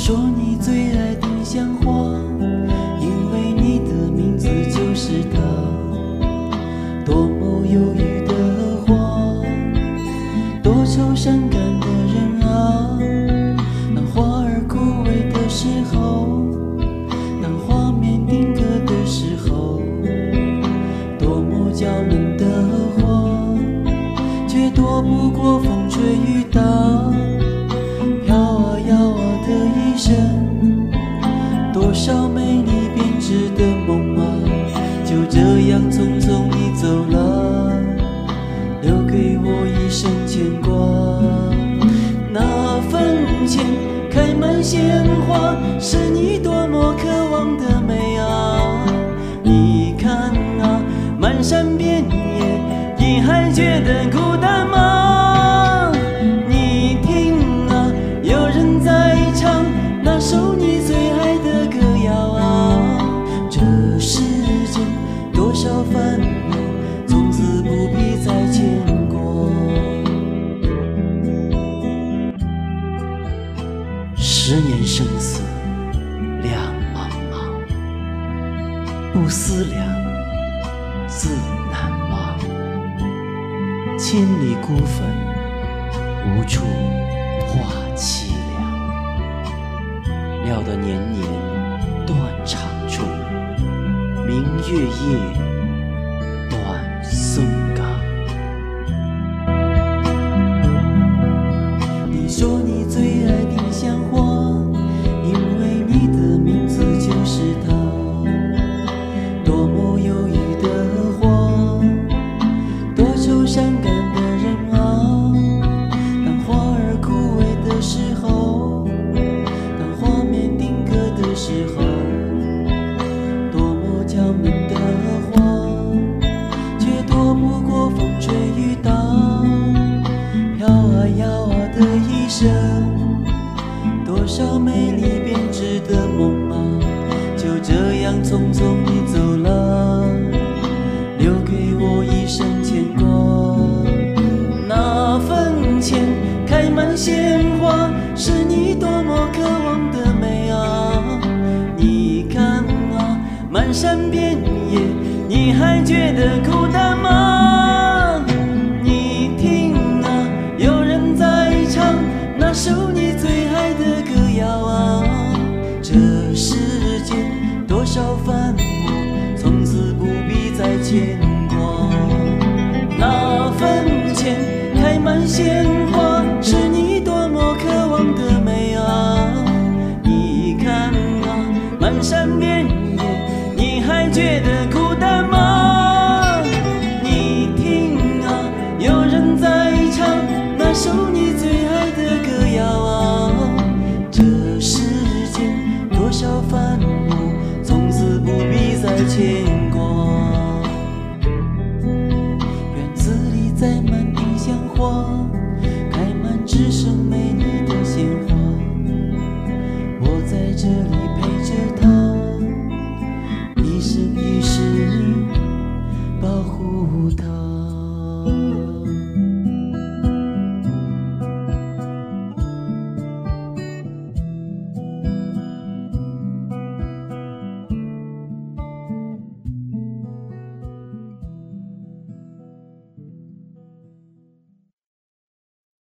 说你最爱丁香花，因为你的名字就是它。多么忧郁的花，多愁善感的人啊。当花儿枯萎的时候，当画面定格的时候，多么娇嫩的花，却躲不过风吹雨打。飘啊摇啊的一生，多少美丽编织的梦啊，就这样匆匆你走了，留给我一生牵挂。那坟前开满鲜花，是你多么渴望的美啊！你看啊，漫山遍野，你还觉得孤单吗？你听啊，有人在唱那首你最爱的歌谣啊。这世间多少烦恼，从此不必再牵挂。10年生死两茫茫，不思量，自难忘。千里孤坟，无处话凄凉。料得年年断肠处，明月夜，断松冈。你说你最爱丁香花，因为你的名字就是它。多么忧郁的花，多愁善感的人啊。当花儿枯萎的时候，当画面定格的时候，多么娇嫩的花，却躲不过风吹雨打。飘啊摇啊的一生，多少美丽编织的梦啊，就这样匆匆你走了，留给我一生牵挂。那坟前开满鲜花，是你多么渴望的美啊！你看啊，漫山遍野，你还觉得孤单吗？你听啊，有人在唱那首你最爱的歌谣啊。这世间多少烦恼，从此不必再牵挂。那坟前开满鲜